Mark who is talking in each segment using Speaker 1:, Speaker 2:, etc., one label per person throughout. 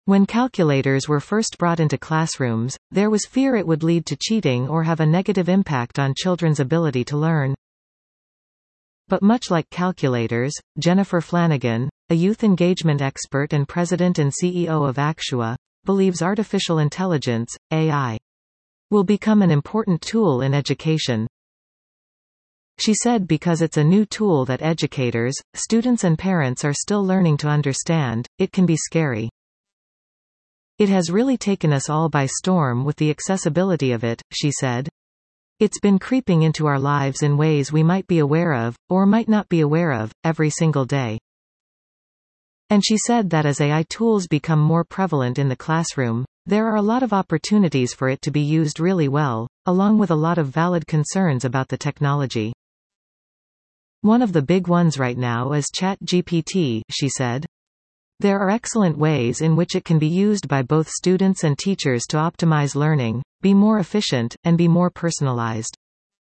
Speaker 1: When calculators were first brought into classrooms, there was fear it would lead to cheating or have a negative impact on children's ability to learn. But much like calculators, Jennifer Flanagan, a youth engagement expert and president and CEO of Actua, believes artificial intelligence, AI, will become an important tool in education. She said because it's a new tool that educators, students and parents are still learning to understand, it can be scary. It has really taken us all by storm with the accessibility of it, she said. It's been creeping into our lives in ways we might be aware of, or might not be aware of, every single day. And she said that as AI tools become more prevalent in the classroom, there are a lot of opportunities for it to be used really well, along with a lot of valid concerns about the technology. One of the big ones right now is ChatGPT, she said. There are excellent ways in which it can be used by both students and teachers to optimize learning, be more efficient, and be more personalized.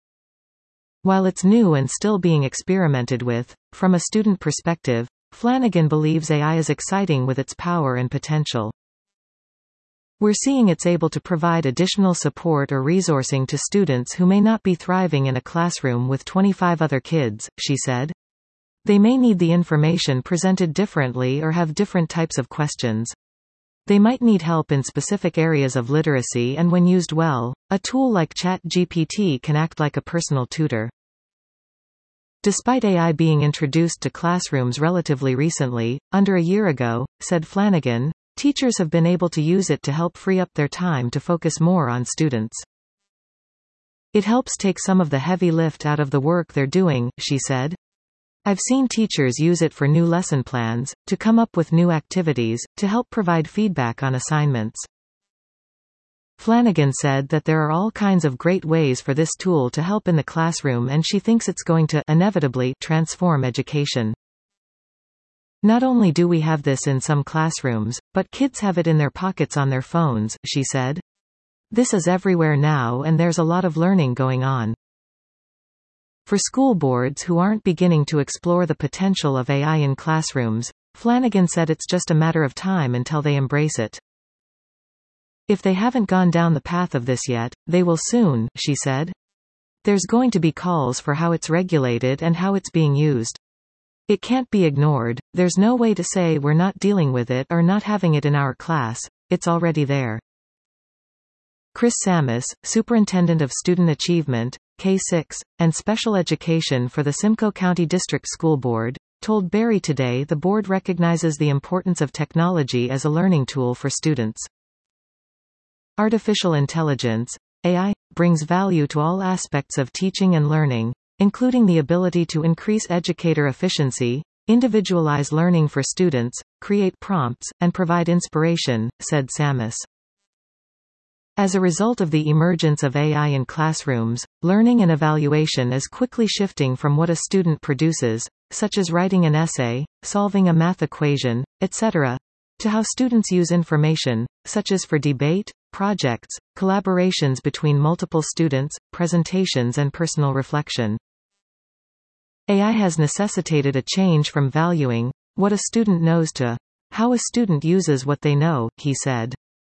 Speaker 1: While it's new and still being experimented with, from a student perspective, Flanagan believes AI is exciting with its power and potential. We're seeing it's able to provide additional support or resourcing to students who may not be thriving in a classroom with 25 other kids, she said. They may need the information presented differently or have different types of questions. They might need help in specific areas of literacy, and when used well, a tool like ChatGPT can act like a personal tutor. Despite AI being introduced to classrooms relatively recently, under a year ago, said Flanagan, teachers have been able to use it to help free up their time to focus more on students. It helps take some of the heavy lift out of the work they're doing, she said. I've seen teachers use it for new lesson plans, to come up with new activities, to help provide feedback on assignments. Flanagan said that there are all kinds of great ways for this tool to help in the classroom, and she thinks it's going to inevitably transform education. Not only do we have this in some classrooms, but kids have it in their pockets on their phones, she said. This is everywhere now, and there's a lot of learning going on. For school boards who aren't beginning to explore the potential of AI in classrooms, Flanagan said it's just a matter of time until they embrace it. If they haven't gone down the path of this yet, they will soon, she said. There's going to be calls for how it's regulated and how it's being used. It can't be ignored. There's no way to say we're not dealing with it or not having it in our class. It's already there. Chris Sammis, Superintendent of Student Achievement, K-6, and Special Education for the Simcoe County District School Board, told Barry Today the board recognizes the importance of technology as a learning tool for students. Artificial intelligence, AI, brings value to all aspects of teaching and learning, including the ability to increase educator efficiency, individualize learning for students, create prompts, and provide inspiration, said Sammis. As a result of the emergence of AI in classrooms, learning and evaluation is quickly shifting from what a student produces, such as writing an essay, solving a math equation, etc., to how students use information, such as for debate, projects, collaborations between multiple students, presentations, and personal reflection. AI has necessitated a change from valuing what a student knows to how a student uses what they know, he said.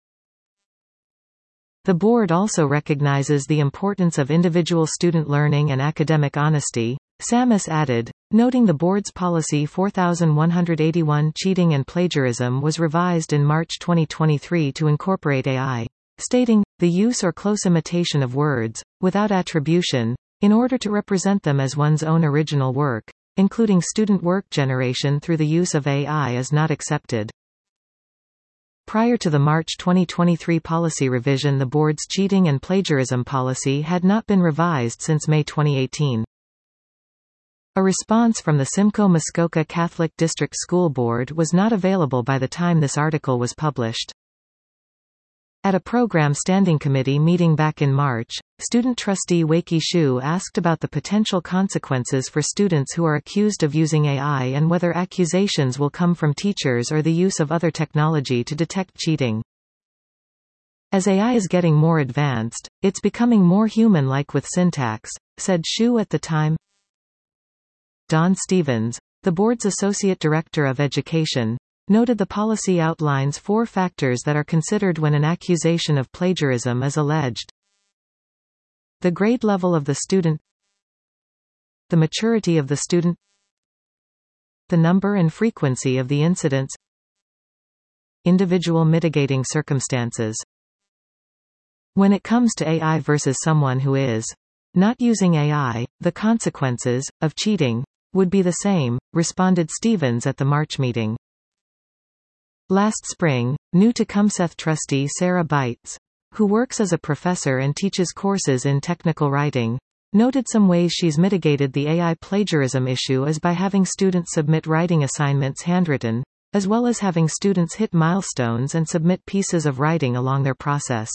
Speaker 1: The board also recognizes the importance of individual student learning and academic honesty, Sammis added, noting the board's policy 4181 cheating and plagiarism was revised in March 2023 to incorporate AI, stating, the use or close imitation of words, without attribution, in order to represent them as one's own original work, including student work generation through the use of AI, is not accepted. Prior to the March 2023 policy revision, the board's cheating and plagiarism policy had not been revised since May 2018. A response from the Simcoe-Muskoka Catholic District School Board was not available by the time this article was published. At a program standing committee meeting back in March, student trustee Wei-Ki Shu asked about the potential consequences for students who are accused of using AI and whether accusations will come from teachers or the use of other technology to detect cheating. As AI is getting more advanced, it's becoming more human-like with syntax, said Shu at the time. Don Stevens, the board's Associate Director of Education, noted the policy outlines 4 factors that are considered when an accusation of plagiarism is alleged: the grade level of the student, the maturity of the student, the number and frequency of the incidents, individual mitigating circumstances. When it comes to AI versus someone who is not using AI, the consequences of cheating would be the same, responded Stevens at the March meeting. Last spring, new to CUMSETH trustee Sarah Bites, who works as a professor and teaches courses in technical writing, noted some ways she's mitigated the AI plagiarism issue is by having students submit writing assignments handwritten, as well as having students hit milestones and submit pieces of writing along their process.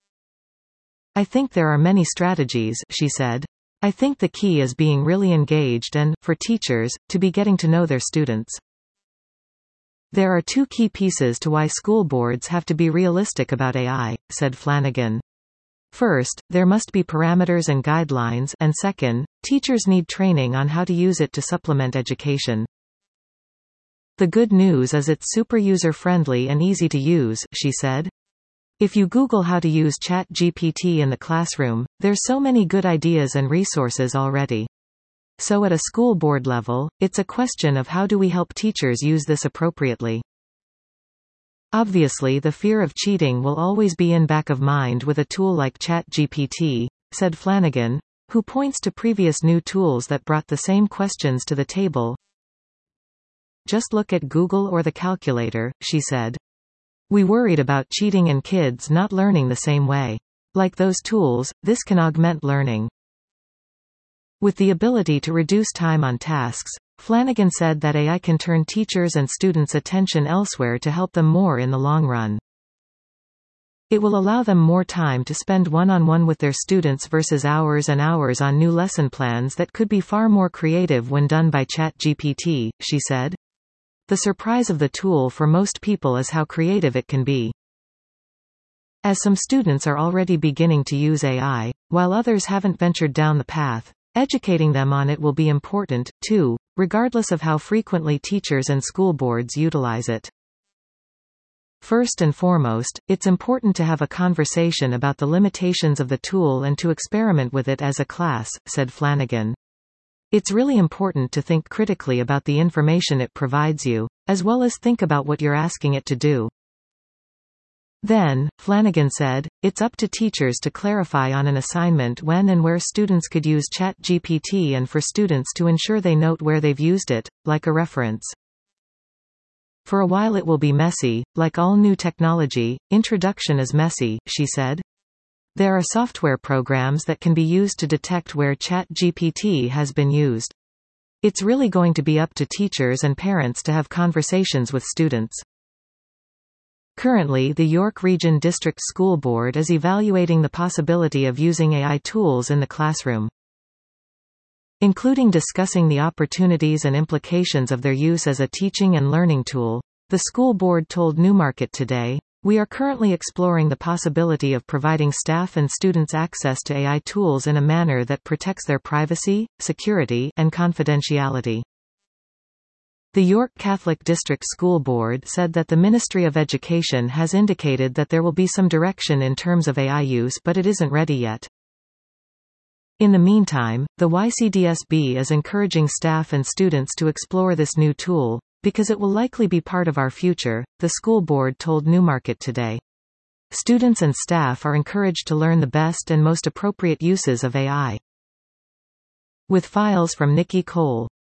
Speaker 1: I think there are many strategies, she said. I think the key is being really engaged and, for teachers, to be getting to know their students. There are 2 key pieces to why school boards have to be realistic about AI, said Flanagan. First, there must be parameters and guidelines, and second, teachers need training on how to use it to supplement education. The good news is it's super user-friendly and easy to use, she said. If you Google how to use ChatGPT in the classroom, there's so many good ideas and resources already. So at a school board level, it's a question of how do we help teachers use this appropriately. Obviously the fear of cheating will always be in back of mind with a tool like ChatGPT, said Flanagan, who points to previous new tools that brought the same questions to the table. Just look at Google or the calculator, she said. We worried about cheating and kids not learning the same way. Like those tools, this can augment learning. With the ability to reduce time on tasks, Flanagan said that AI can turn teachers' and students' attention elsewhere to help them more in the long run. It will allow them more time to spend one-on-one with their students versus hours and hours on new lesson plans that could be far more creative when done by ChatGPT, she said. The surprise of the tool for most people is how creative it can be. As some students are already beginning to use AI, while others haven't ventured down the path, educating them on it will be important, too, regardless of how frequently teachers and school boards utilize it. First and foremost, it's important to have a conversation about the limitations of the tool and to experiment with it as a class, said Flanagan. It's really important to think critically about the information it provides you, as well as think about what you're asking it to do. Then, Flanagan said, it's up to teachers to clarify on an assignment when and where students could use ChatGPT and for students to ensure they note where they've used it, like a reference. For a while it will be messy, like all new technology, introduction is messy, she said. There are software programs that can be used to detect where ChatGPT has been used. It's really going to be up to teachers and parents to have conversations with students. Currently, the York Region District School Board is evaluating the possibility of using AI tools in the classroom, including discussing the opportunities and implications of their use as a teaching and learning tool. The school board told Newmarket Today, "We are currently exploring the possibility of providing staff and students access to AI tools in a manner that protects their privacy, security, and confidentiality." The York Catholic District School Board said that the Ministry of Education has indicated that there will be some direction in terms of AI use, but it isn't ready yet. In the meantime, the YCDSB is encouraging staff and students to explore this new tool, because it will likely be part of our future, the school board told Newmarket Today. Students and staff are encouraged to learn the best and most appropriate uses of AI. With files from Nikki Cole.